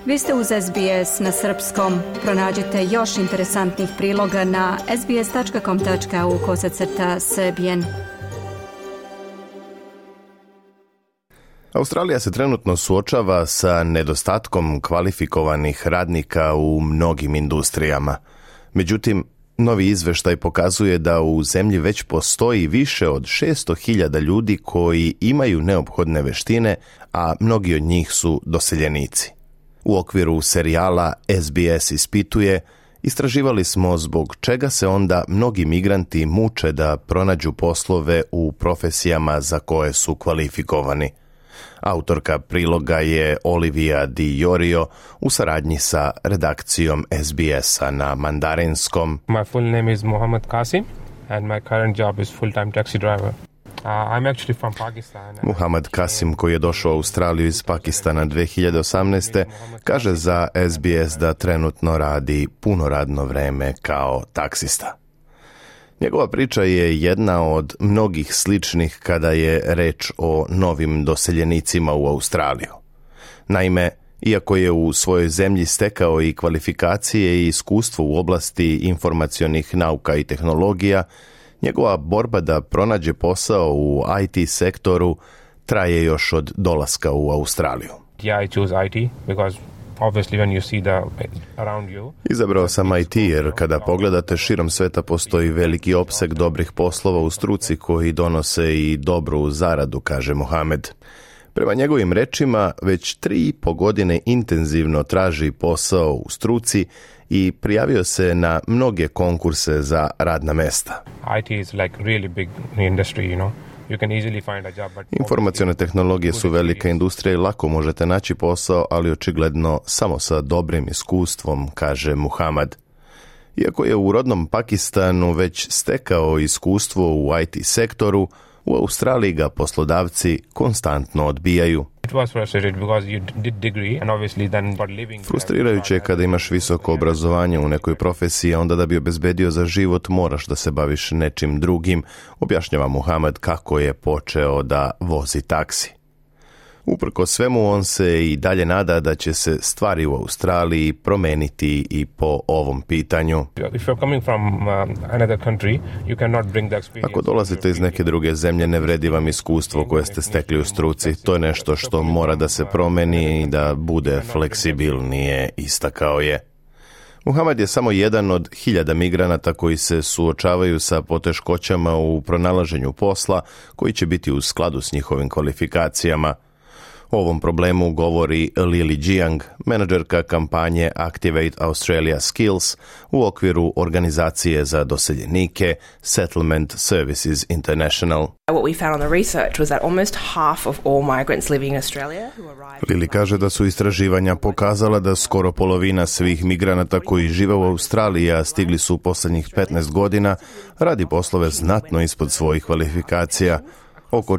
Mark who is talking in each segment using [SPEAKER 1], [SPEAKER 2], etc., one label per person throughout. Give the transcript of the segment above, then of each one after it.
[SPEAKER 1] Vi ste uz SBS na srpskom. Pronađite još interesantnih priloga na sbs.com.au/srbijen.
[SPEAKER 2] Australija se trenutno suočava sa nedostatkom kvalifikovanih radnika u mnogim industrijama. Međutim, novi izveštaj pokazuje da u zemlji već postoji više od 600.000 ljudi koji imaju neophodne veštine, a mnogi od njih su doseljenici. U okviru serijala SBS ispituje, istraživali smo zbog čega se onda mnogi migranti muče da pronađu poslove u profesijama za koje su kvalifikovani. Autorka priloga je Olivia Di Iorio u saradnji sa redakcijom SBS-a na mandarinskom.
[SPEAKER 3] My full name is Muhammad Qasim and my current job is full-time taxi driver. I'm actually from Pakistan.
[SPEAKER 2] Muhammad Qasim, koji je došao u Australiju iz Pakistana 2018. kaže za SBS da trenutno radi puno radno vreme kao taksista. Njegova priča je jedna od mnogih sličnih kada je reč o novim doseljenicima u Australiju. Naime, iako je u svojoj zemlji stekao i kvalifikacije i iskustvo u oblasti informacionih nauka i tehnologija, njegova borba da pronađe posao u IT sektoru traje još od dolaska u Australiju.
[SPEAKER 3] Yeah, I choose IT because obviously when you see the around you.
[SPEAKER 2] Izabrao sam IT jer kada pogledate širom sveta postoji veliki opseg dobrih poslova u struci koji donose i dobru zaradu, kaže Mohamed. Prema njegovim rečima, već 3,5 godine intenzivno traži posao u struci i prijavio se na mnoge konkurse za radna mesta.
[SPEAKER 3] IT is like really big industry, you know. You can easily find a job, but
[SPEAKER 2] informacione tehnologije su velika industrija i lako možete naći posao, ali očigledno samo sa dobrim iskustvom, kaže Muhammad. Iako je u rodnom Pakistanu već stekao iskustvo u IT sektoru, u Australiji ga poslodavci konstantno odbijaju. Frustrirajuće je kada imaš visoko obrazovanje u nekoj profesiji, a onda da bi obezbedio za život moraš da se baviš nečim drugim, objašnjava Muhammad kako je počeo da vozi taksi. Uprkos svemu, on se i dalje nada da će se stvari u Australiji promeniti i po ovom pitanju. Ako dolazite iz neke druge zemlje, ne vredi vam iskustvo koje ste stekli u struci. To je nešto što mora da se promeni i da bude fleksibilnije, istakao je. Muhammad je samo jedan od 1000 migranata koji se suočavaju sa poteškoćama u pronalaženju posla koji će biti u skladu s njihovim kvalifikacijama. O ovom problemu govori Lily Jiang, menadžerka kampanje Activate Australia Skills u okviru organizacije za doseljenike Settlement Services International.
[SPEAKER 4] What we found on the research was that almost half of all migrants living in Australia who arrived.
[SPEAKER 2] Lily kaže da su istraživanja pokazala da skoro polovina svih migranata koji žive u Australiji, a stigli su u posljednjih 15 godina, radi poslove znatno ispod svojih kvalifikacija. Oko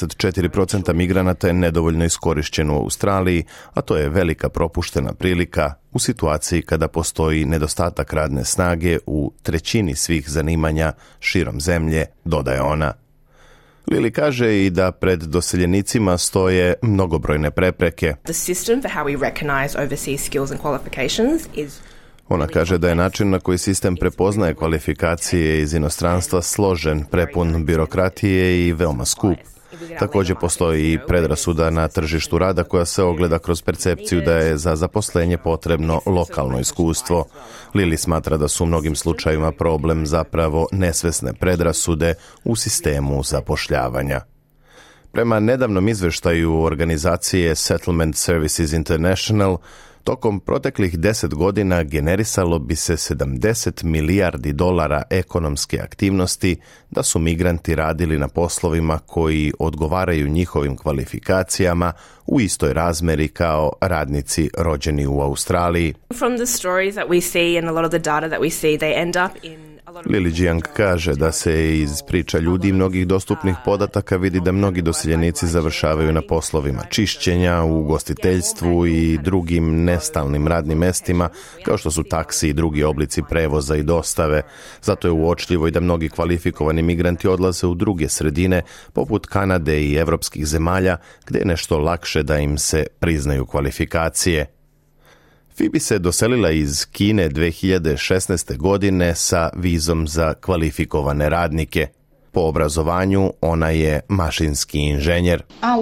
[SPEAKER 2] 44% migranata je nedovoljno iskorišćeno u Australiji, a to je velika propuštena prilika u situaciji kada postoji nedostatak radne snage u trećini svih zanimanja širom zemlje, dodaje ona. Lily kaže i da pred doseljenicima stoje mnogobrojne prepreke.
[SPEAKER 4] The system for how we recognize overseas skills and qualifications is.
[SPEAKER 2] Ona kaže da je način na koji sistem prepoznaje kvalifikacije iz inostranstva složen, prepun birokratije i veoma skup. Također postoji i predrasuda na tržištu rada koja se ogleda kroz percepciju da je za zaposlenje potrebno lokalno iskustvo. Lily smatra da su u mnogim slučajevima problem zapravo nesvesne predrasude u sistemu zapošljavanja. Prema nedavnom izveštaju organizacije Settlement Services International, tokom proteklih 10 godina generisalo bi se $70 milijardi ekonomske aktivnosti da su migranti radili na poslovima koji odgovaraju njihovim kvalifikacijama u istoj razmeri kao radnici rođeni u Australiji.
[SPEAKER 4] From the stories that we see and a lot of the data that we see, they end up in.
[SPEAKER 2] Lily Jiang kaže da se iz priča ljudi i mnogih dostupnih podataka vidi da mnogi doseljenici završavaju na poslovima čišćenja, u ugostiteljstvu i drugim nestalnim radnim mestima, kao što su taksi i drugi oblici prevoza i dostave. Zato je uočljivo i da mnogi kvalifikovani migranti odlaze u druge sredine, poput Kanade i evropskih zemalja, gdje je nešto lakše da im se priznaju kvalifikacije. Phoebe se doselila iz Kine 2016. godine sa vizom za kvalifikovane radnike. Po obrazovanju ona je mašinski inženjer.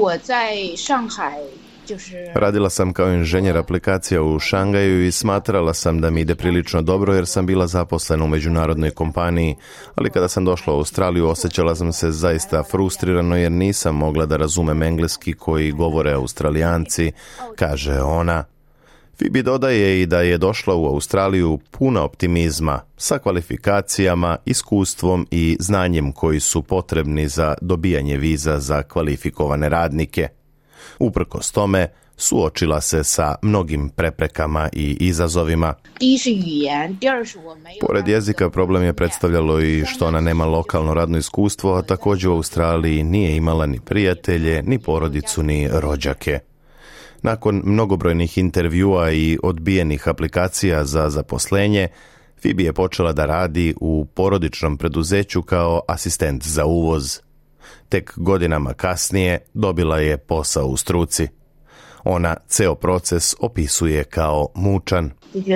[SPEAKER 2] Radila sam kao inženjer aplikacija u Šangaju i smatrala sam da mi ide prilično dobro jer sam bila zaposlena u međunarodnoj kompaniji, ali kada sam došla u Australiju osjećala sam se zaista frustrirano jer nisam mogla da razumem engleski koji govore Australijanci, kaže ona. Phoebe dodaje i da je došla u Australiju puna optimizma, sa kvalifikacijama, iskustvom i znanjem koji su potrebni za dobijanje viza za kvalifikovane radnike. Uprkos tome, suočila se sa mnogim preprekama i izazovima. Pored jezika, problem je predstavljalo i što ona nema lokalno radno iskustvo, a također u Australiji nije imala ni prijatelje, ni porodicu, ni rođake. Nakon mnogobrojnih intervjua i odbijenih aplikacija za zaposlenje, Phoebe je počela da radi u porodičnom preduzeću kao asistent za uvoz. Tek godinama kasnije dobila je posao u struci. Ona ceo proces opisuje kao mučan.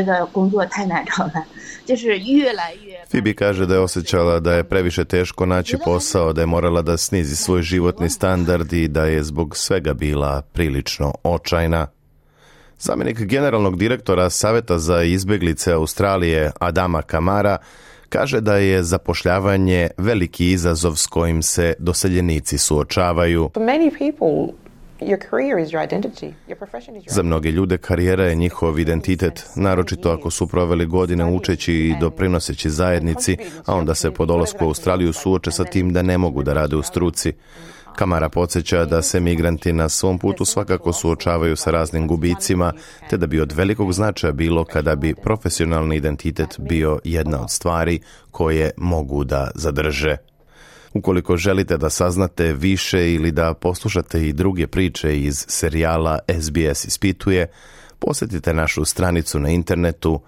[SPEAKER 2] Phoebe kaže da je osjećala da je previše teško naći posao, da je morala da snizi svoj životni standard i da je zbog svega bila prilično očajna. Zamjenik generalnog direktora Saveta za izbjeglice Australije Adama Kamara kaže da je zapošljavanje veliki izazov s kojim se doseljenici suočavaju. Za mnoge ljude karijera je njihov identitet, naročito ako su proveli godine učeći i doprinoseći zajednici, a onda se po dolasku u Australiju suoče sa tim da ne mogu da rade u struci. Kamara podsjeća da se migranti na svom putu svakako suočavaju sa raznim gubicima, te da bi od velikog značaja bilo kada bi profesionalni identitet bio jedna od stvari koje mogu da zadrže. Ukoliko želite da saznate više ili da poslušate i druge priče iz serijala SBS ispituje, posjetite našu stranicu na internetu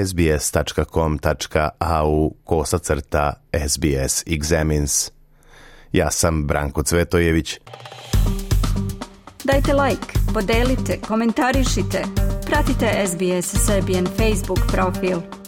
[SPEAKER 2] sbs.com.au/SBS Examines. Ja sam Branko Cvetojević.
[SPEAKER 1] Dajte like, podelite, komentarišite, pratite SBS Serbian Facebook profil.